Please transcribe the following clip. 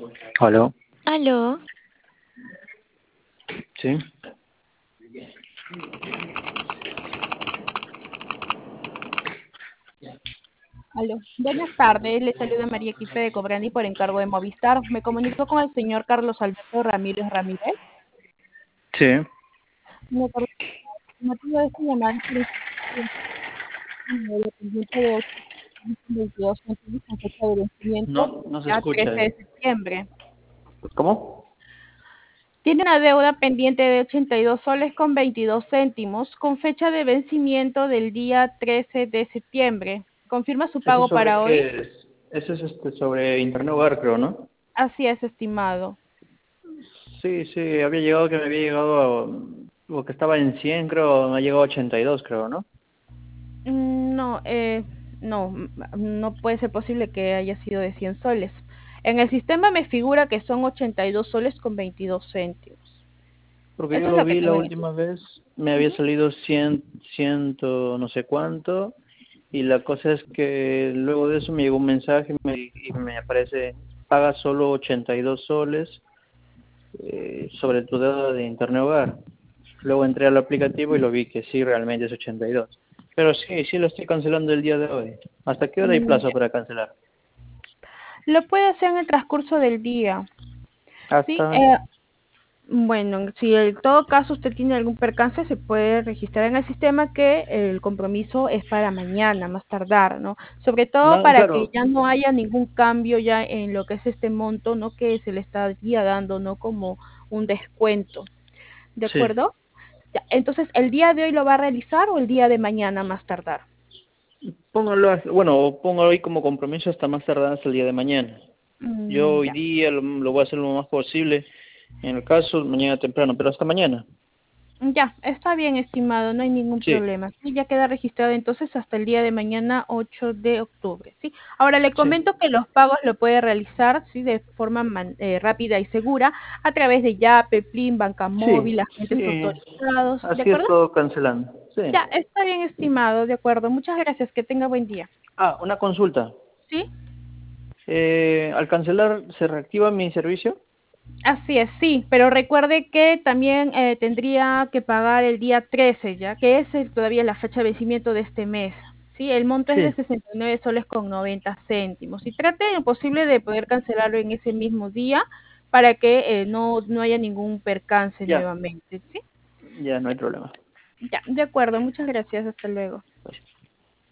Aló, Aló, sí, Aló. Buenas tardes, le saluda María Quipe de Cobrandi por encargo de Movistar. Me comunico con el señor Carlos Alberto Ramírez Ramírez. sí. Me parece el motivo de esta llamada es por el pendiente de 822 con fecha de vencimiento No, no se ya escucha. 13 de septiembre. ¿Cómo? Tiene una deuda pendiente de 82 soles con 22 céntimos con fecha de vencimiento del día 13 de septiembre. ¿Confirma su ¿Eso pago sobre para hoy? qué es? Eso es sobre Internet Hogar, creo, ¿no? Así es, estimado. Sí, sí, había llegado que me había llegado, o que estaba en 100, creo, me ha llegado a 82, creo, ¿no? No, no puede ser posible que haya sido de 100 soles. En el sistema me figura que son 82 soles con 22 céntimos. Porque yo Eso es lo lo que vi tengo la en el última sistema. vez, me había Ujú. salido 100, 100 no sé cuánto, y la cosa es que luego de eso me llegó un mensaje y me aparece, paga solo 82 soles sobre tu deuda de Internet Hogar. Luego entré al aplicativo y lo vi que sí, realmente es 82. Pero sí, sí lo estoy cancelando el día de hoy. ¿Hasta qué hora hay plazo Ya. para cancelar? Lo puede hacer en el transcurso del día. Sí, Hasta... bueno, si en todo caso usted tiene algún percance, se puede registrar en el sistema que el compromiso es para mañana, más tardar, ¿no? Sobre todo No, para que claro, ya no haya ningún cambio ya en lo que es este monto, ¿no? Que se le estaría dando, ¿no? Como un descuento, ¿de sí. acuerdo? Ya, entonces, ¿el día de hoy lo va a realizar o el día de mañana más tardar? Póngalo, bueno, póngalo ahí como compromiso hasta más tardar hasta el día de mañana. Yo hoy Ya. día lo voy a hacer lo más posible. En el caso, mañana temprano, pero hasta mañana. Ya, está bien, estimado, no hay ningún Sí, problema. Sí, ya queda registrado entonces hasta el día de mañana, 8 de octubre, ¿sí? Ahora le sí. comento que los pagos lo puede realizar, ¿sí? De forma rápida y segura a través de Yape, Plin, Banca Sí, Móvil, agentes sí. autorizados, ¿de Así es acuerdo? todo cancelando. Sí. Ya, está bien, estimado, de acuerdo. Muchas gracias, que tenga buen día. Ah, una consulta. ¿Sí? Al cancelar, ¿se reactiva mi servicio? Así es, sí, pero recuerde que también tendría que pagar el día 13, ya que es todavía la fecha de vencimiento de este mes. Sí, el monto es de Sí. 69 soles con 90 céntimos. Y trate en lo posible de poder cancelarlo en ese mismo día para que no haya ningún percance Ya, nuevamente. ¿Sí? ya no hay problema. Ya, de acuerdo, muchas gracias, hasta luego.